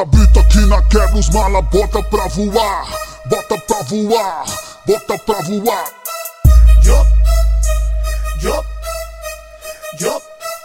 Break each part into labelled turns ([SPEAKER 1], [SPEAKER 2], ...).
[SPEAKER 1] Cabrito aqui na quebra, os mala bota pra voar. Bota pra voar, bota pra voar.
[SPEAKER 2] Yo, yo, yo,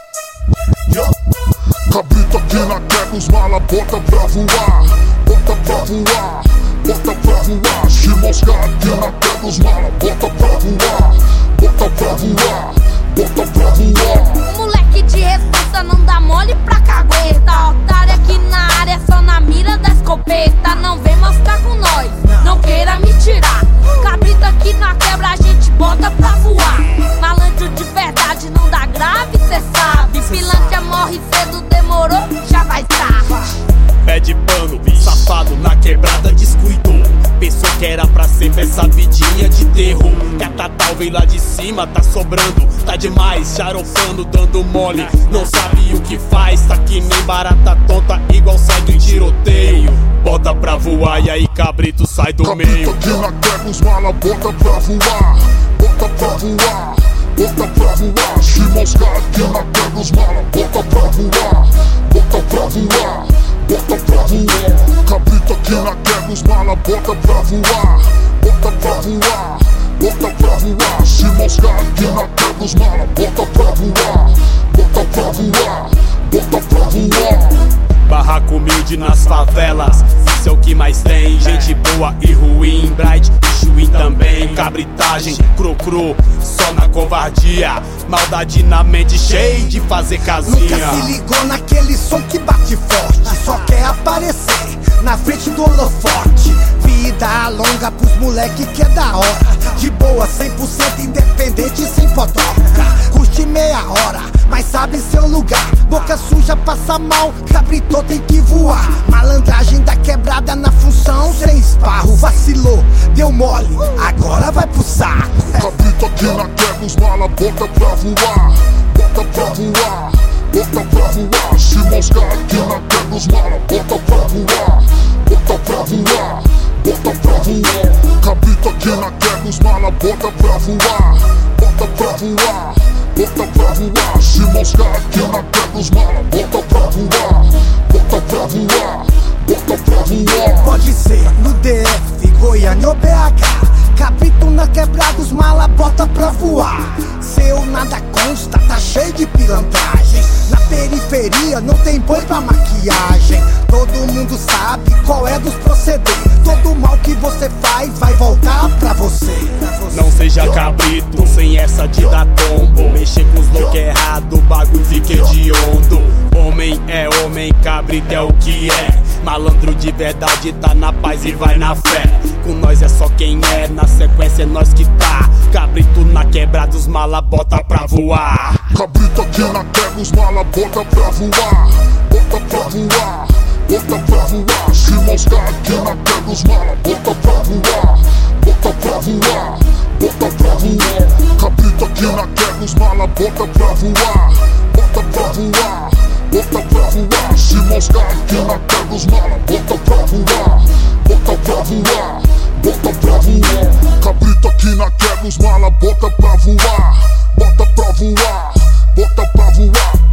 [SPEAKER 2] yo.
[SPEAKER 1] Cabrito aqui na quebra, os mala bota pra voar. Bota pra voar, bota pra voar. Chimosca aqui na quebra, os mala bota pra voar. Bota pra voar, bota pra voar.
[SPEAKER 3] Moleque de responsa não dá mole pra cagueta. Otário aqui na área, só na mira da escopeta. Não vem mostrar com nós, não queira me tirar. Cabrito aqui na quebra, a gente bota pra voar. Malandro de verdade não dá grave, cê sabe. Pilantra morre cedo, demorou, já vai tarde.
[SPEAKER 2] Pé de pano, safado na quebrada descuidou. Pensou que era pra sempre essa vidinha de terror. Que a Tatal veio lá de cima, tá sobrando. Tá demais, xarofando, dando mole. Não sabe o que faz, tá que nem barata tonta. Igual sai do tiroteio. Bota pra voar e aí cabrito sai do meio.
[SPEAKER 1] Cabrito aqui na quebra, os mala bota pra voar. Bota pra voar, bota pra voar. Chimosca aqui na quebra, os mala bota pra voar. Bota pra voar, bota pra voar. Cabrito aqui na quebra, os mala bota pra voar. Bota pra voar, bota pra voar. Chimosca aqui na quebra, os mala bota pra voar. Bota pra voar, bota pra voar.
[SPEAKER 2] Barraco humilde nas favelas, isso é o que mais tem. Gente boa e ruim, bright e chuim também. Cabritagem, cro-cro, só na covardia. Maldade na mente, cheio de fazer casinha.
[SPEAKER 4] Nunca se ligou naquele som que bate forte. Só quer aparecer na frente do holofote. Vida longa pros moleque que é da hora. De boa, 100% independente, sem fotoca. Curte meia hora, mas sabe seu lugar. Boca suja passa mal, cabrito tem que voar. Malandragem da quebrada na função, sem esparro. Vacilou, deu mole, agora vai pro saco.
[SPEAKER 1] Cabrito aqui na quebra, os mala bota pra voar. Bota pra voar, bota pra voar. Chimosca aqui na quebra, os mala bota pra voar. Bota pra voar, bota pra voar. Cabrito aqui na quebra, os mala bota pra voar. Bota pra voar, bota pra voar. Chimosca aqui na quebra, os mala bota pra voar. Bota pra voar, bota pra voar.
[SPEAKER 4] Pode ser no DF, Goiânia ou BH. Cabrito na quebrada, os mala bota pra voar. Seu nada consta, tá cheio de pilantragem. Na periferia não tem boi pra maquiagem. Todo mundo sabe qual é dos proceder. Todo mal que você faz vai voltar pra você.
[SPEAKER 2] Não seja cabrito, sem essa de dar tombo. Mexer com os loucos errado, o bagulho fica hediondo. Homem é homem, cabrito é o que é. Malandro de verdade tá na paz e vai na fé. Com nós é só quem é, na sequência é nós que tá. Cabrito na quebrada, os mala bota pra voar.
[SPEAKER 1] Cabrito aqui na quebra, os mala bota pra voar. Bota pra voar, bota pra voar. Chimosca aqui na quebra, os mala bota pra voar. Bota pra voar, bota pra voar. Cabrito aqui na quebra, os mala bota pra voar. Bota pra voar, bota pra voar. Chimosca aqui na quebra, os mala bota pra voar. Bota pra voar, bota pra voar. Cabrito aqui na quebra, os mala bota pra voar. Bota pra voar, bota pra voar.